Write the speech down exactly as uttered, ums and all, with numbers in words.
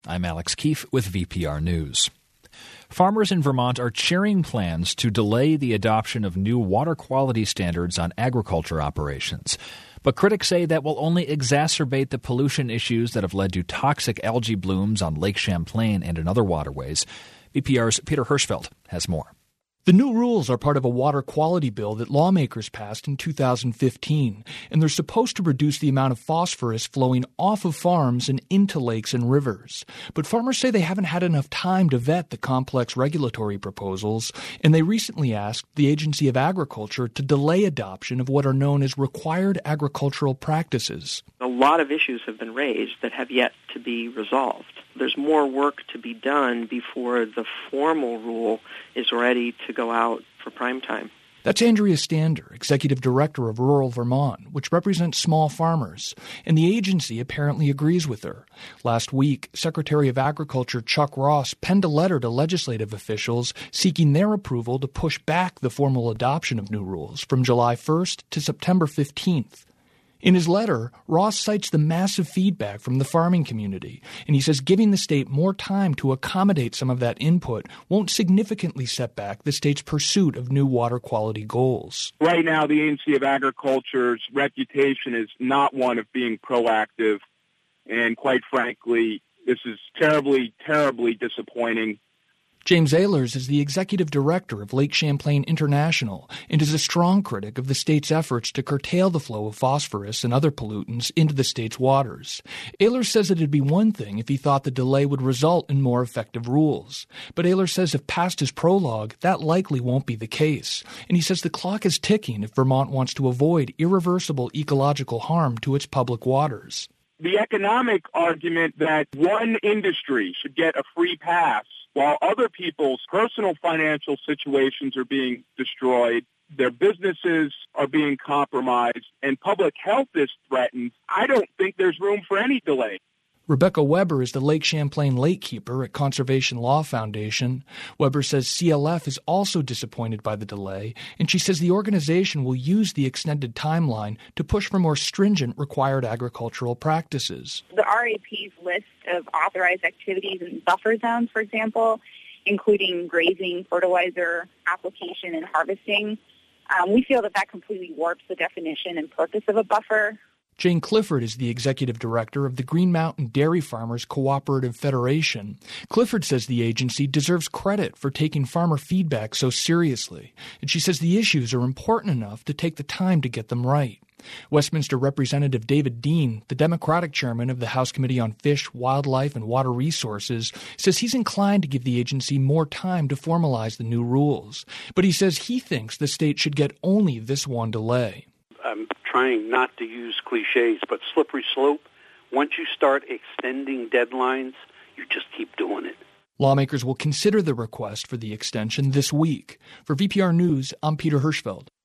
I'm Alex Keefe with V P R News. Farmers in Vermont are cheering plans to delay the adoption of new water quality standards on agriculture operations. But critics say that will only exacerbate the pollution issues that have led to toxic algae blooms on Lake Champlain and in other waterways. V P R's Peter Hirschfeld has more. The new rules are part of a water quality bill that lawmakers passed in two thousand fifteen, and they're supposed to reduce the amount of phosphorus flowing off of farms and into lakes and rivers. But farmers say they haven't had enough time to vet the complex regulatory proposals, and they recently asked the Agency of Agriculture to delay adoption of what are known as required agricultural practices. A lot of issues have been raised that have yet to be resolved. There's more work to be done before the formal rule is ready to go out for prime time. That's Andrea Stander, Executive Director of Rural Vermont, which represents small farmers, and the agency apparently agrees with her. Last week, Secretary of Agriculture Chuck Ross penned a letter to legislative officials seeking their approval to push back the formal adoption of new rules from July first to September fifteenth. In his letter, Ross cites the massive feedback from the farming community, and he says giving the state more time to accommodate some of that input won't significantly set back the state's pursuit of new water quality goals. Right now, the Agency of Agriculture's reputation is not one of being proactive, and quite frankly, this is terribly, terribly disappointing. James Ehlers is the executive director of Lake Champlain International and is a strong critic of the state's efforts to curtail the flow of phosphorus and other pollutants into the state's waters. Ehlers says it'd be one thing if he thought the delay would result in more effective rules. But Ehlers says if past his prologue, that likely won't be the case. And he says the clock is ticking if Vermont wants to avoid irreversible ecological harm to its public waters. The economic argument that one industry should get a free pass while other people's personal financial situations are being destroyed, their businesses are being compromised, and public health is threatened, I don't think there's room for any delay. Rebecca Weber is the Lake Champlain Lakekeeper at Conservation Law Foundation. Weber says C L F is also disappointed by the delay, and she says the organization will use the extended timeline to push for more stringent required agricultural practices. The R A P's list of authorized activities in buffer zones, for example, including grazing, fertilizer application, and harvesting, um, we feel that that completely warps the definition and purpose of a buffer. Jane Clifford is the executive director of the Green Mountain Dairy Farmers Cooperative Federation. Clifford says the agency deserves credit for taking farmer feedback so seriously, and she says the issues are important enough to take the time to get them right. Westminster Representative David Dean, the Democratic chairman of the House Committee on Fish, Wildlife, and Water Resources, says he's inclined to give the agency more time to formalize the new rules. But he says he thinks the state should get only this one delay. I'm trying not to use cliches, but slippery slope. Once you start extending deadlines, you just keep doing it. Lawmakers will consider the request for the extension this week. For V P R News, I'm Peter Hirschfeld.